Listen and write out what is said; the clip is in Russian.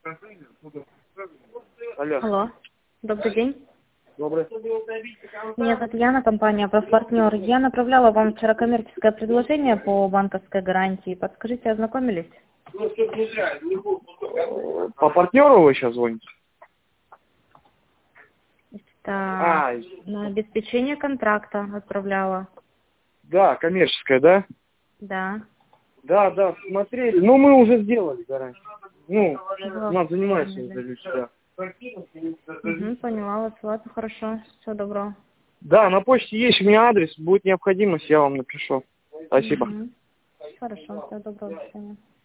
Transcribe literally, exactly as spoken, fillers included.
Алло. Алло. Добрый день. Добрый. Меня зовут Яна, компания «Профпартнер». Я направляла вам вчера коммерческое предложение по банковской гарантии. Подскажите, ознакомились? По партнеру вы сейчас звоните? Это А, на обеспечение контракта отправляла. да, коммерческая, да? Да. Да, да, смотрели. Ну, мы уже сделали гарантию. Ну, Было у нас занимаются оформили. уже люди, да. Угу, поняла вас. Ладно, хорошо. Всего доброго. Да, на почте есть у меня адрес. Будет необходимость, я вам напишу. Спасибо. Угу. Хорошо, всего доброго. До свидания.